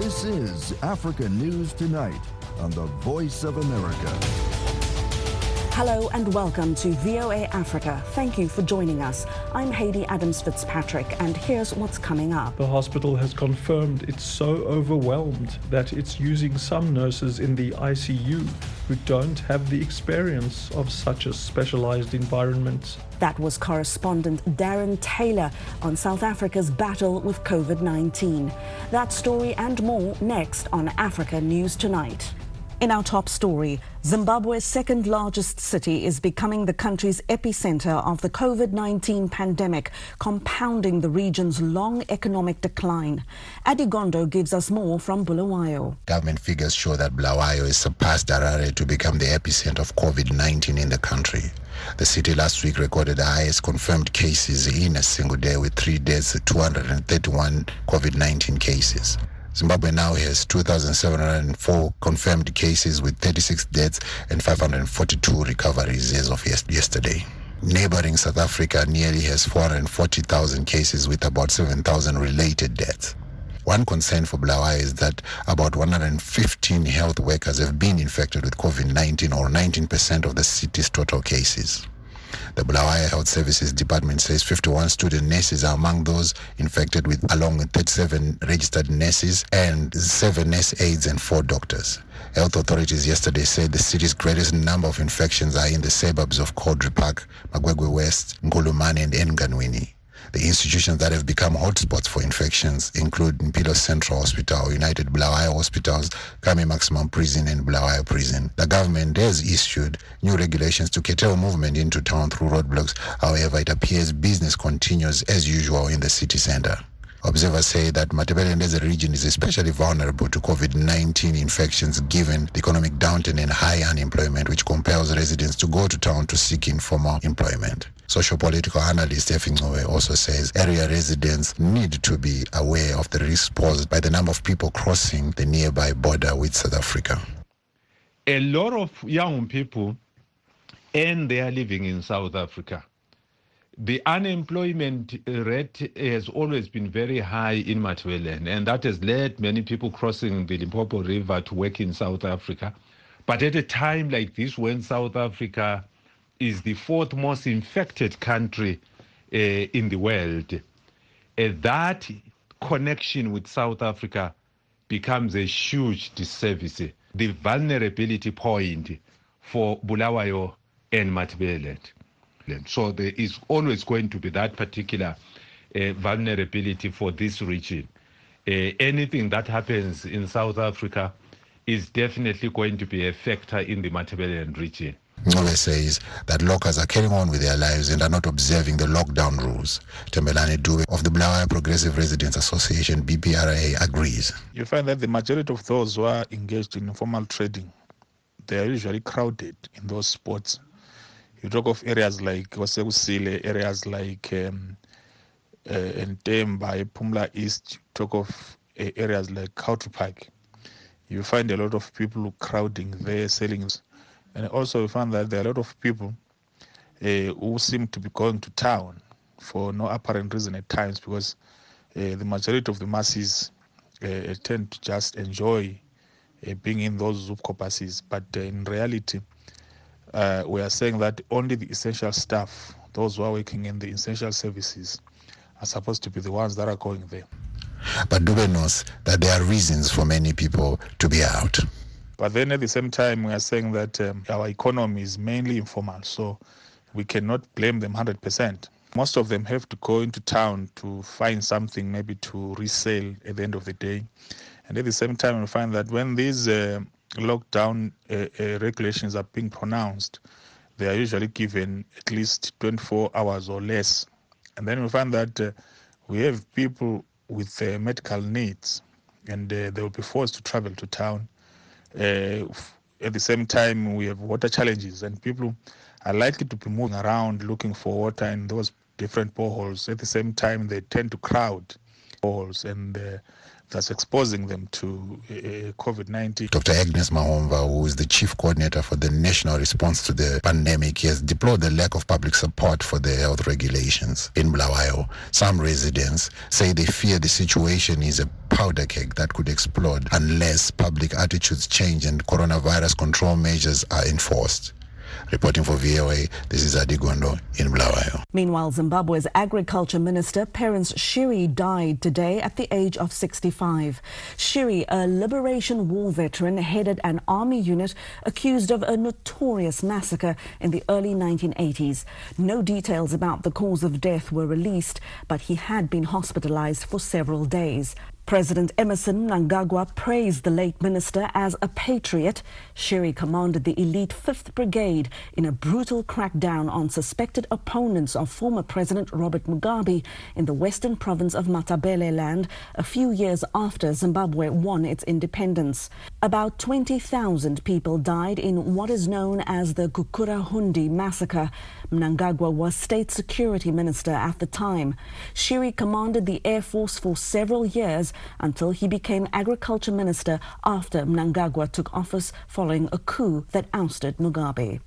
This is Africa News Tonight on the Voice of America. Hello and welcome to VOA Africa. Thank you for joining us. I'm Hayley Adams-Fitzpatrick, and here's what's coming up. The hospital has confirmed it's so overwhelmed that it's using some nurses in the ICU who don't have the experience of such a specialized environment. That was correspondent Darren Taylor on South Africa's battle with COVID-19. That story and more next on Africa News Tonight. In our top story, Zimbabwe's second largest city is becoming the country's epicenter of the COVID-19 pandemic, compounding the region's long economic decline. Adigondo gives us more from Bulawayo. Government figures show that Bulawayo has surpassed Harare to become the epicenter of COVID-19 in the country. The city last week recorded the highest confirmed cases in a single day, with 3 deaths, 231 COVID-19 cases. Zimbabwe now has 2,704 confirmed cases with 36 deaths and 542 recoveries as of yesterday. Neighboring South Africa nearly has 440,000 cases with about 7,000 related deaths. One concern for Bulawayo is that about 115 health workers have been infected with COVID-19, or 19% of the city's total cases. The Bulawayo Health Services Department says 51 student nurses are among those infected, along with 37 registered nurses and 7 nurse aides and 4 doctors. Health authorities yesterday said the city's greatest number of infections are in the suburbs of Caudry Park, Magwegwe West, Ngulumane and Nganweni. The institutions that have become hotspots for infections include Mpilo Central Hospital, United Bulawayo Hospitals, Kami Maximum Prison and Bulawayo Prison. The government has issued new regulations to curtail movement into town through roadblocks. However, it appears business continues as usual in the city center. Observers say that Matabeleland as a region is especially vulnerable to COVID-19 infections given the economic downturn and high unemployment, which compels residents to go to town to seek informal employment. Socio-political analyst Effie Ngcowe also says area residents need to be aware of the risk posed by the number of people crossing the nearby border with South Africa. A lot of young people earn their living in South Africa. The unemployment rate has always been very high in Matabeleland, and that has led many people crossing the Limpopo River to work in South Africa. But at a time like this, when South Africa is the 4th most infected country in the world, that connection with South Africa becomes a huge disservice, the vulnerability point for Bulawayo and Matabeleland. So there is always going to be that particular vulnerability for this region. Anything that happens in South Africa is definitely going to be a factor in the Matabeleland region. Ngcowe says that locals are carrying on with their lives and are not observing the lockdown rules. Tembelani Dube of the Bulawayo Progressive Residents Association, BPRA, agrees. You find that the majority of those who are engaged in informal trading, they are usually crowded in those spots. You talk of areas like Wasekusile, areas like Ntemba, Pumla East, you talk of areas like Caudry Park. You find a lot of people crowding there, selling. And also you find that there are a lot of people who seem to be going to town for no apparent reason at times, because the majority of the masses tend to just enjoy being in those Zoop corpuses. But in reality, we are saying that only the essential staff, those who are working in the essential services, are supposed to be the ones that are going there. But Dube knows that there are reasons for many people to be out. But then at the same time, we are saying that our economy is mainly informal, so we cannot blame them 100%. Most of them have to go into town to find something maybe to resell at the end of the day. And at the same time, we find that when these lockdown regulations are being pronounced, they are usually given at least 24 hours or less. And then we find that we have people with medical needs, and they will be forced to travel to town. At the same time, we have water challenges, and people are likely to be moving around looking for water in those different boreholes. At the same time, they tend to crowd boreholes, and that's exposing them to COVID-19. Dr. Agnes Mahomva, who is the chief coordinator for the national response to the pandemic, has deplored the lack of public support for the health regulations in Bulawayo. Some residents say they fear the situation is a powder keg that could explode unless public attitudes change and coronavirus control measures are enforced. Reporting for VOA, this is Adi Gondo in Bulawayo. Meanwhile, Zimbabwe's Agriculture Minister, Perence Shiri, died today at the age of 65. Shiri, a Liberation War veteran, headed an army unit accused of a notorious massacre in the early 1980s. No details about the cause of death were released, but he had been hospitalized for several days. President Emmerson Mnangagwa praised the late minister as a patriot. Shiri commanded the elite 5th Brigade in a brutal crackdown on suspected opponents of former President Robert Mugabe in the western province of Matabeleland a few years after Zimbabwe won its independence. About 20,000 people died in what is known as the Gukurahundi massacre. Mnangagwa was state security minister at the time. Shiri commanded the Air Force for several years until he became agriculture minister after Mnangagwa took office following a coup that ousted Mugabe.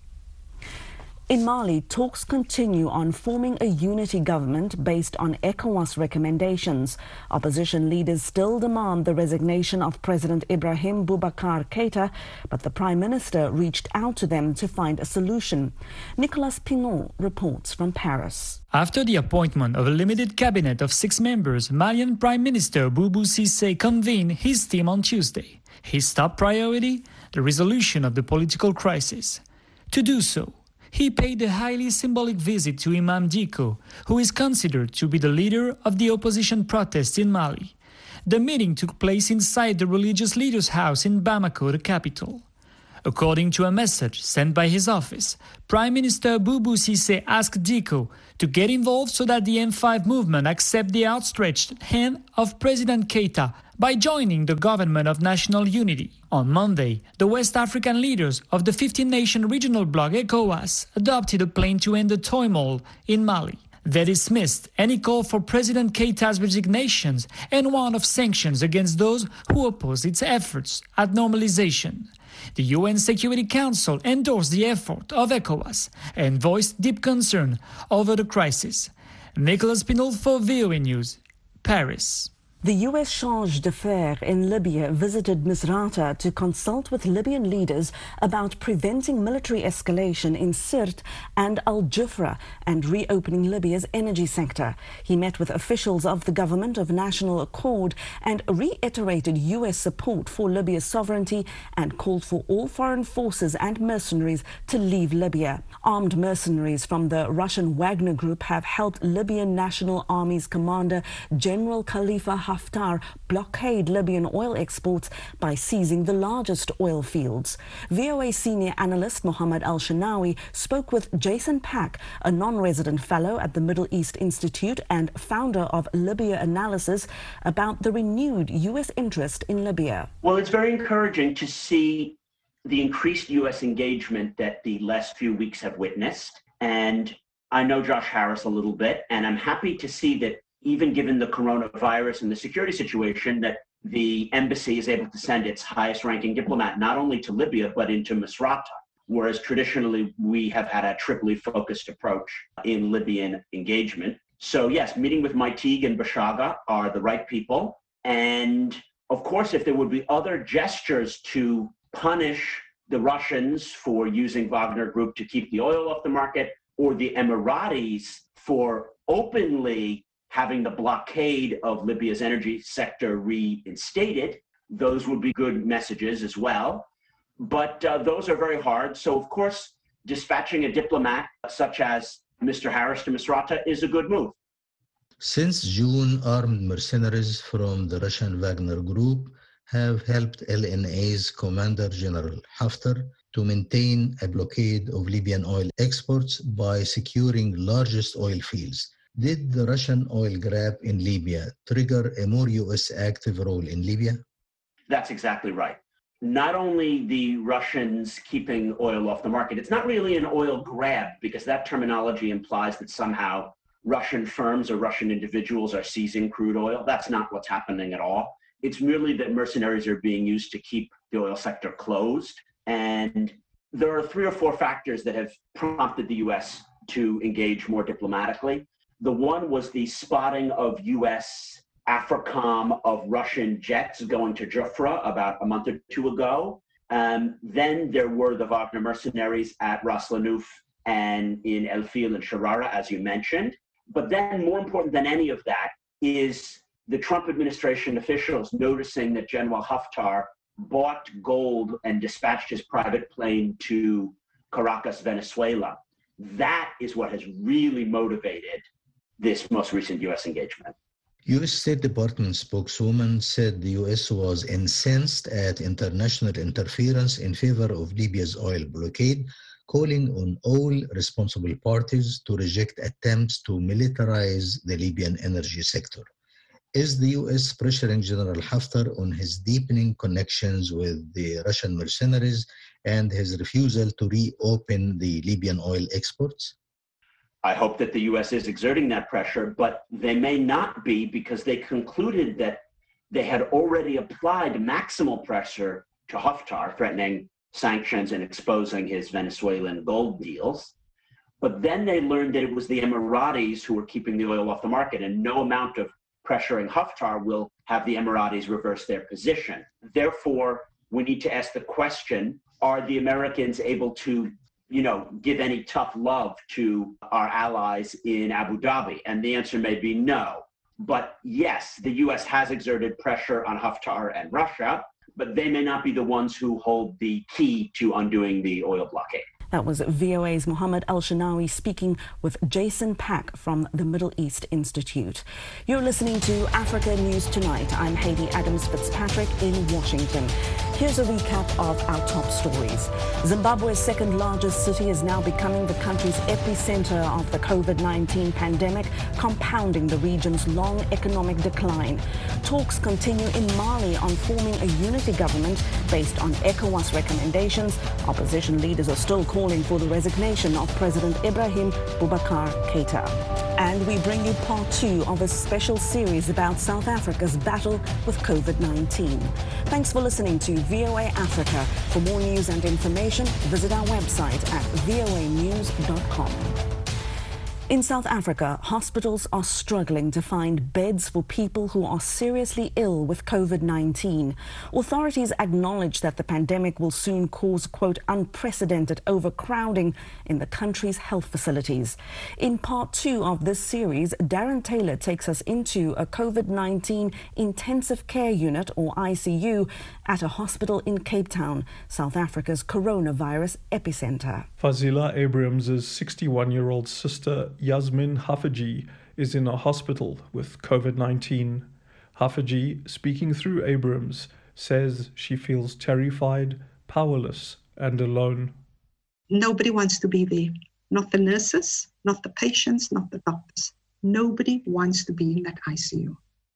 In Mali, talks continue on forming a unity government based on ECOWAS recommendations. Opposition leaders still demand the resignation of President Ibrahim Boubacar Keïta, but the Prime Minister reached out to them to find a solution. Nicolas Pinot reports from Paris. After the appointment of a limited cabinet of 6 members, Malian Prime Minister Boubou Cissé convened his team on Tuesday. His top priority? The resolution of the political crisis. To do so, he paid a highly symbolic visit to Imam Dicko, who is considered to be the leader of the opposition protests in Mali. The meeting took place inside the religious leader's house in Bamako, the capital. According to a message sent by his office, Prime Minister Boubou Cissé asked Dicko to get involved so that the M5 movement accept the outstretched hand of President Keïta by joining the government of national unity. On Monday, the West African leaders of the 15-nation regional bloc ECOWAS adopted a plan to end the turmoil in Mali. They dismissed any call for President Keïta's resignations and warned of sanctions against those who oppose its efforts at normalization. The UN Security Council endorsed the effort of ECOWAS and voiced deep concern over the crisis. Nicolas Pinot for VOA News, Paris. The U.S. charge d'affaires in Libya visited Misrata to consult with Libyan leaders about preventing military escalation in Sirte and Al-Jufra and reopening Libya's energy sector. He met with officials of the Government of National Accord and reiterated U.S. support for Libya's sovereignty and called for all foreign forces and mercenaries to leave Libya. Armed mercenaries from the Russian Wagner Group have helped Libyan National Army's commander General Khalifa Haftar blockade Libyan oil exports by seizing the largest oil fields. VOA senior analyst Mohammed Al-Shanawi spoke with Jason Pack, a non-resident fellow at the Middle East Institute and founder of Libya Analysis, about the renewed U.S. interest in Libya. Well, it's very encouraging to see the increased U.S. engagement that the last few weeks have witnessed. And I know Josh Harris a little bit, and I'm happy to see that even given the coronavirus and the security situation, that the embassy is able to send its highest ranking diplomat not only to Libya, but into Misrata, whereas traditionally we have had a triply focused approach in Libyan engagement. So yes, meeting with Maitig and Bashaga are the right people. And of course, if there would be other gestures to punish the Russians for using Wagner Group to keep the oil off the market, or the Emiratis for openly having the blockade of Libya's energy sector reinstated, those would be good messages as well. But those are very hard. So, of course, dispatching a diplomat such as Mr. Harris to Misrata is a good move. Since June, armed mercenaries from the Russian Wagner Group have helped LNA's Commander General Haftar to maintain a blockade of Libyan oil exports by securing largest oil fields. Did the Russian oil grab in Libya trigger a more U.S. active role in Libya? That's exactly right. Not only the Russians keeping oil off the market, it's not really an oil grab, because that terminology implies that somehow Russian firms or Russian individuals are seizing crude oil. That's not what's happening at all. It's merely that mercenaries are being used to keep the oil sector closed. And there are 3 or 4 factors that have prompted the U.S. to engage more diplomatically. The one was the spotting of U.S. AFRICOM of Russian jets going to Jafra about a month or 2 ago. Then there were the Wagner mercenaries at Ras Lanuf and in El Fil and Sharara, as you mentioned. But then more important than any of that is the Trump administration officials noticing that General Haftar bought gold and dispatched his private plane to Caracas, Venezuela. That is what has really motivated this most recent U.S. engagement. U.S. State Department spokeswoman said the U.S. was incensed at international interference in favor of Libya's oil blockade, calling on all responsible parties to reject attempts to militarize the Libyan energy sector. Is the U.S. pressuring General Haftar on his deepening connections with the Russian mercenaries and his refusal to reopen the Libyan oil exports? I hope that the U.S. is exerting that pressure, but they may not be because they concluded that they had already applied maximal pressure to Haftar, threatening sanctions and exposing his Venezuelan gold deals. But then they learned that it was the Emiratis who were keeping the oil off the market, and no amount of pressuring Haftar will have the Emiratis reverse their position. Therefore, we need to ask the question, are the Americans able to give any tough love to our allies in Abu Dhabi? And the answer may be no. But yes, the U.S. has exerted pressure on Haftar and Russia, but they may not be the ones who hold the key to undoing the oil blockade. That was VOA's Mohammed Al-Shanawi speaking with Jason Pack from the Middle East Institute. You're listening to Africa News Tonight. I'm Hayley Adams-Fitzpatrick in Washington. Here's a recap of our top stories. Zimbabwe's second largest city is now becoming the country's epicenter of the COVID-19 pandemic, compounding the region's long economic decline. Talks continue in Mali on forming a unity government based on ECOWAS recommendations. Opposition leaders are still calling for the resignation of President Ibrahim Boubacar Keïta. And we bring you part 2 of a special series about South Africa's battle with COVID-19. Thanks for listening to VOA Africa. For more news and information, visit our website at voanews.com. In South Africa, hospitals are struggling to find beds for people who are seriously ill with COVID-19. Authorities acknowledge that the pandemic will soon cause, quote, unprecedented overcrowding in the country's health facilities. In part 2 of this series, Darren Taylor takes us into a COVID-19 intensive care unit, or ICU, at a hospital in Cape Town, South Africa's coronavirus epicenter. Fazila Abrams' 61-year-old sister, Yasmin Hafaji, is in a hospital with COVID-19. Hafaji, speaking through Abrams, says she feels terrified, powerless, and alone. Nobody wants to be there. Not the nurses, not the patients, not the doctors. Nobody wants to be in that ICU.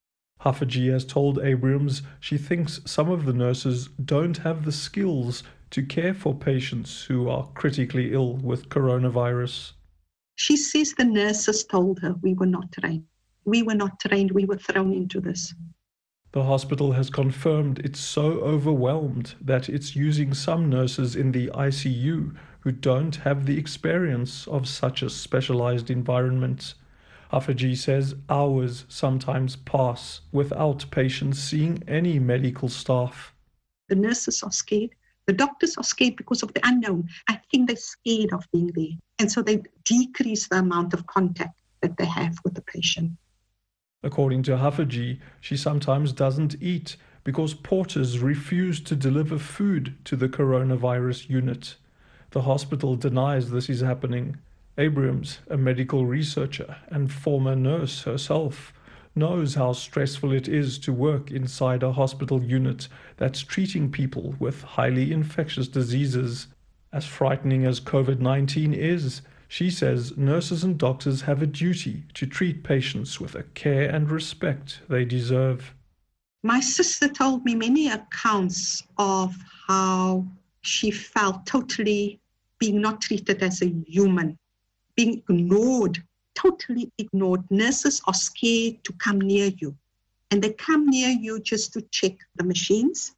Hafaji has told Abrams she thinks some of the nurses don't have the skills to care for patients who are critically ill with coronavirus. She says the nurses told her we were not trained. We were not trained. We were thrown into this. The hospital has confirmed it's so overwhelmed that it's using some nurses in the ICU who don't have the experience of such a specialized environment. Hafaji says hours sometimes pass without patients seeing any medical staff. The nurses are scared. The doctors are scared because of the unknown. I think they're scared of being there. And so they decrease the amount of contact that they have with the patient. According to Hafaji, she sometimes doesn't eat because porters refuse to deliver food to the coronavirus unit. The hospital denies this is happening. Abrams, a medical researcher and former nurse herself, knows how stressful it is to work inside a hospital unit that's treating people with highly infectious diseases. As frightening as COVID-19 is, she says nurses and doctors have a duty to treat patients with the care and respect they deserve. My sister told me many accounts of how she felt totally being not treated as a human, being ignored, totally ignored. Nurses are scared to come near you. and they come near you just to check the machines.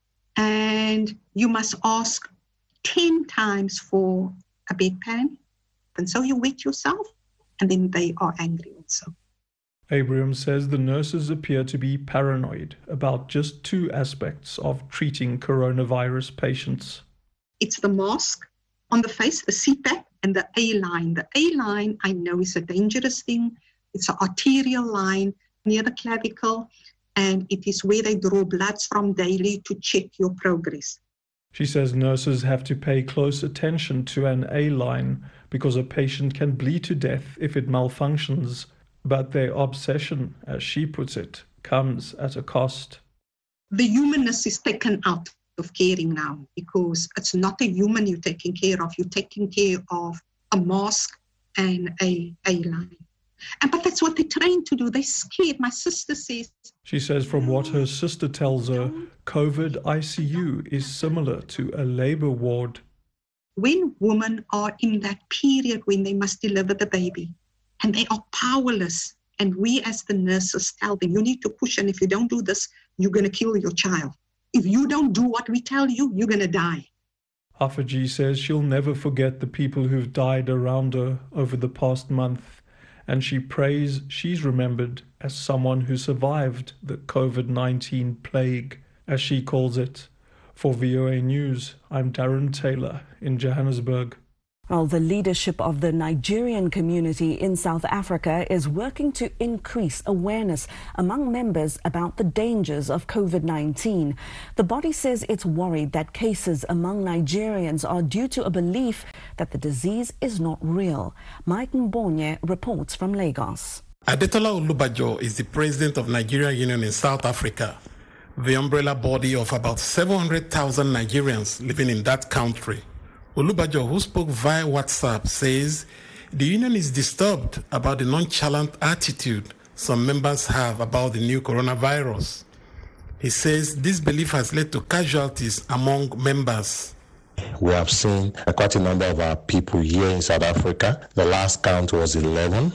And you must ask 10 times for a bedpan. And so you wet yourself, and then they are angry also. Abraham says the nurses appear to be paranoid about just two aspects of treating coronavirus patients. It's the mask on the face, the CPAP, and the A-line. The A-line, I know, is a dangerous thing. It's an arterial line near the clavicle, and it is where they draw bloods from daily to check your progress. She says nurses have to pay close attention to an A-line because a patient can bleed to death if it malfunctions, but their obsession, as she puts it, comes at a cost. The humanness is taken out of caring now because it's not a human you're taking care of. You're taking care of a mask and a A-line. But that's what they're trained to do. They're scared. My sister says... She says from what her sister tells her, COVID ICU is similar to a labor ward. When women are in that period when they must deliver the baby and they are powerless, and we as the nurses tell them, you need to push, and if you don't do this, you're going to kill your child. If you don't do what we tell you, you're going to die. Hafaji says she'll never forget the people who've died around her over the past month, and she prays she's remembered as someone who survived the COVID-19 plague, as she calls it. For VOA News, I'm Darren Taylor in Johannesburg. Well, the leadership of the Nigerian community in South Africa is working to increase awareness among members about the dangers of COVID-19. The body says it's worried that cases among Nigerians are due to a belief that the disease is not real. Mike Mbonye reports from Lagos. Adetola Olubajo is the president of Nigeria Union in South Africa, the umbrella body of about 700,000 Nigerians living in that country. Olubajo, who spoke via WhatsApp, says the union is disturbed about the nonchalant attitude some members have about the new coronavirus. He says this belief has led to casualties among members. We have seen quite a number of our people here in South Africa. The last count was 11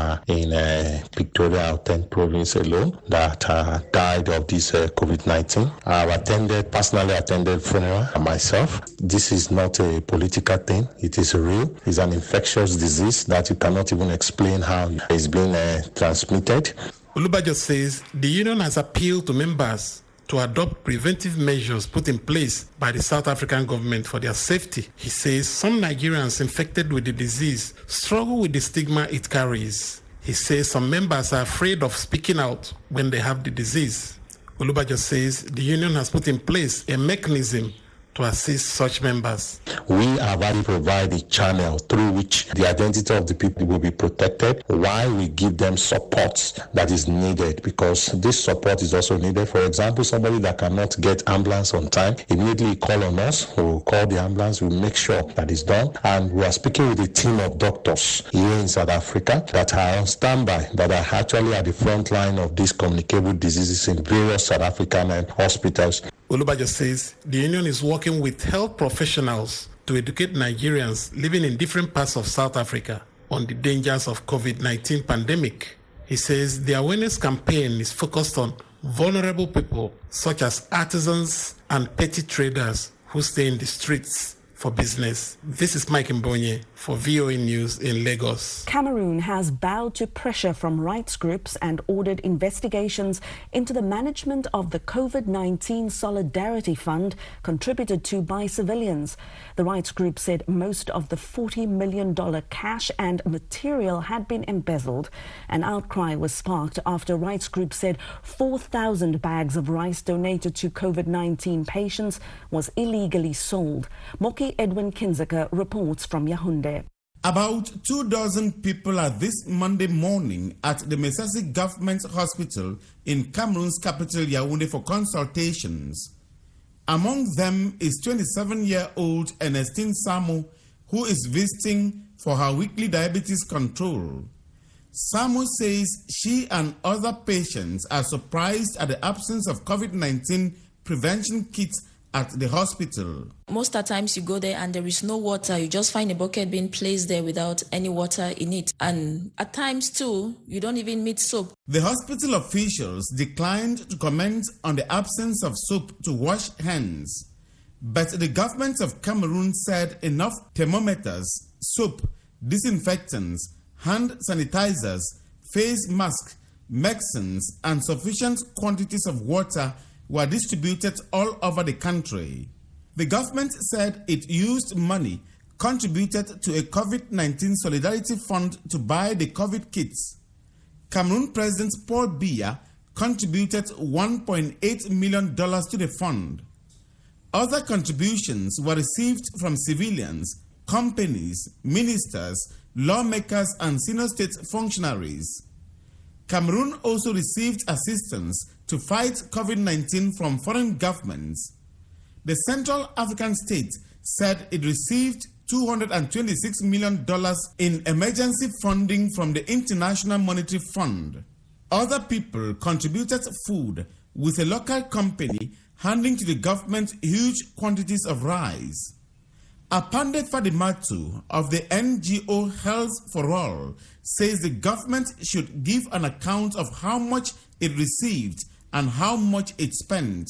in Victoria Gauteng province alone that died of this COVID-19. I've personally attended funeral myself. This is not a political thing. It is real. It's an infectious disease that you cannot even explain how it's being transmitted. Olubajo says the union has appealed to members to adopt preventive measures put in place by the South African government for their safety. He says some Nigerians infected with the disease struggle with the stigma it carries. He says some members are afraid of speaking out when they have the disease. Olubajo says the union has put in place a mechanism to assist such members. We have already provided a channel through which the identity of the people will be protected while we give them support that is needed, because this support is also needed. For example, somebody that cannot get ambulance on time, immediately call on us, we'll call the ambulance, we'll make sure that is done. And we are speaking with a team of doctors here in South Africa that are on standby, that are actually at the front line of these communicable diseases in various South African hospitals. Olubajo says the union is working with health professionals to educate Nigerians living in different parts of South Africa on the dangers of COVID-19 pandemic. He says the awareness campaign is focused on vulnerable people such as artisans and petty traders who stay in the streets for business. This is Mike Mbonye for VOA News in Lagos. Cameroon has bowed to pressure from rights groups and ordered investigations into the management of the COVID-19 Solidarity Fund contributed to by civilians. The rights group said most of the $40 million cash and material had been embezzled. An outcry was sparked after rights group said 4,000 bags of rice donated to COVID-19 patients was illegally sold. Moki Edwin Kinzeka reports from Yaoundé. About 24 people are this Monday morning at the Mesasi Government Hospital in Cameroon's capital Yaoundé for consultations. Among them is 27-year-old Ernestine Samu, who is visiting for her weekly diabetes control. Samu says she and other patients are surprised at the absence of COVID-19 prevention kits at the hospital. Most of the times you go there and there is no water. You just find a bucket being placed there without any water in it. And at times too, you don't even meet soap. The hospital officials declined to comment on the absence of soap to wash hands. But the government of Cameroon said enough thermometers, soap, disinfectants, hand sanitizers, face masks, medicines, and sufficient quantities of water were distributed all over the country. The government said it used money contributed to a COVID-19 solidarity fund to buy the COVID kits. Cameroon President Paul Biya contributed $1.8 million to the fund. Other contributions were received from civilians, companies, ministers, lawmakers, and senior state functionaries. Cameroon also received assistance to fight COVID-19 from foreign governments. The Central African state said it received $226 million in emergency funding from the International Monetary Fund. Other people contributed food, with a local company handing to the government huge quantities of rice. Apande Fadimatu of the NGO Health for All says the government should give an account of how much it received and how much it spent.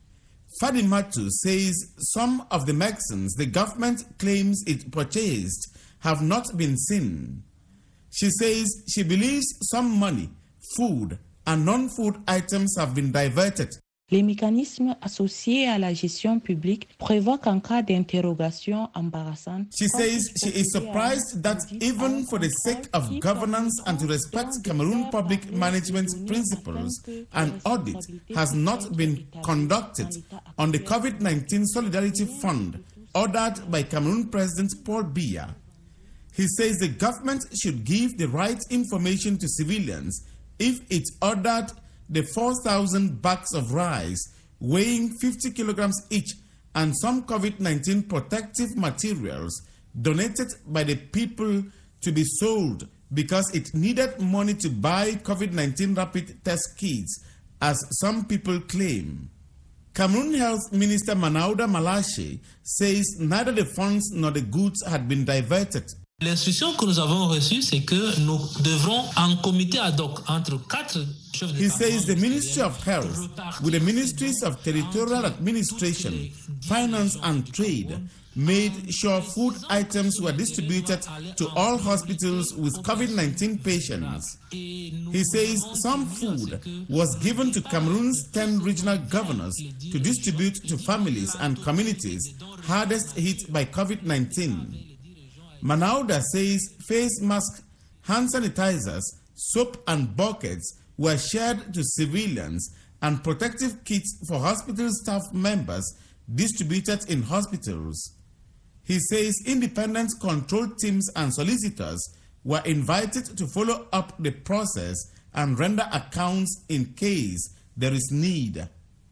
Fadimatu says some of the medicines the government claims it purchased have not been seen. She says she believes some money, food, and non-food items have been diverted. Les mécanismes associés à la gestion publique prévoient qu'en cas d'interrogation embarrassante. She says she is surprised that even for the sake of governance and to respect Cameroon public management principles, an audit has not been conducted on the COVID-19 Solidarity Fund ordered by Cameroon President Paul Biya. He says the government should give the right information to civilians if it ordered the 4,000 bags of rice weighing 50 kilograms each and some COVID-19 protective materials donated by the people to be sold because it needed money to buy COVID-19 rapid test kits, as some people claim. Cameroon Health Minister Manauda Malache says neither the funds nor the goods had been diverted. L'instruction que nous avons reçue, c'est que nous devrons, en comité ad hoc entre 4 chefs de He says the Ministry of Health, with the Ministries of Territorial Administration, Finance and Trade, made sure food items were distributed to all hospitals with COVID-19 patients. He says some food was given to Cameroon's 10 regional governors to distribute to families and communities hardest hit by COVID-19. Manauda says face masks, hand sanitizers, soap and buckets were shared to civilians and protective kits for hospital staff members distributed in hospitals. He says independent control teams and solicitors were invited to follow up the process and render accounts in case there is need.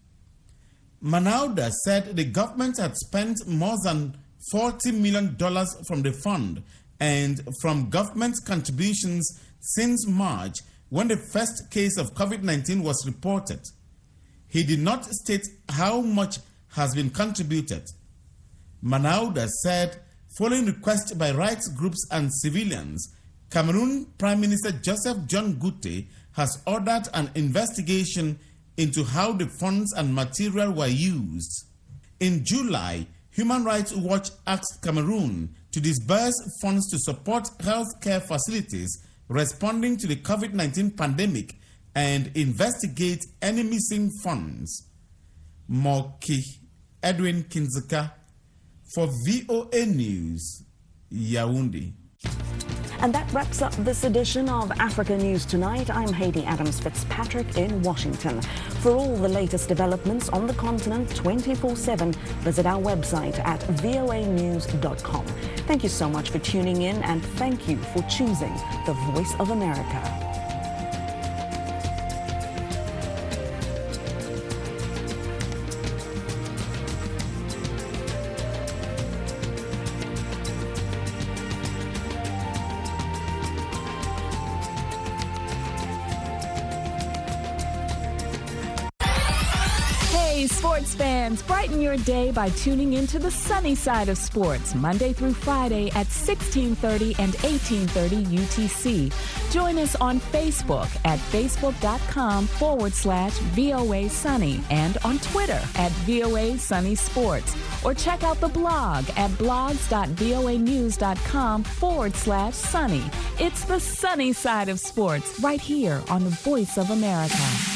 Manauda said the government had spent more than $40 million from the fund and from government contributions since March, when the first case of COVID-19 was reported. He did not state how much has been contributed. Manauda said, following requests by rights groups and civilians, Cameroon Prime Minister Joseph John Gutte has ordered an investigation into how the funds and material were used. In July, Human Rights Watch asked Cameroon to disburse funds to support healthcare facilities responding to the COVID-19 pandemic and investigate any missing funds. Moki Edwin Kinzeka for VOA News, Yaoundé. And that wraps up this edition of Africa News Tonight. I'm Hayley Adams Fitzpatrick in Washington. For all the latest developments on the continent 24/7, visit our website at voanews.com. Thank you so much for tuning in, and thank you for choosing the Voice of America. Hey, sports fans, brighten your day by tuning into the sunny side of sports, Monday through Friday at 16:30 and 18:30 UTC. Join us on Facebook at facebook.com/VOA Sunny and on Twitter at VOA Sunny Sports. Or check out the blog at blogs.voanews.com/sunny. It's the sunny side of sports right here on the Voice of America.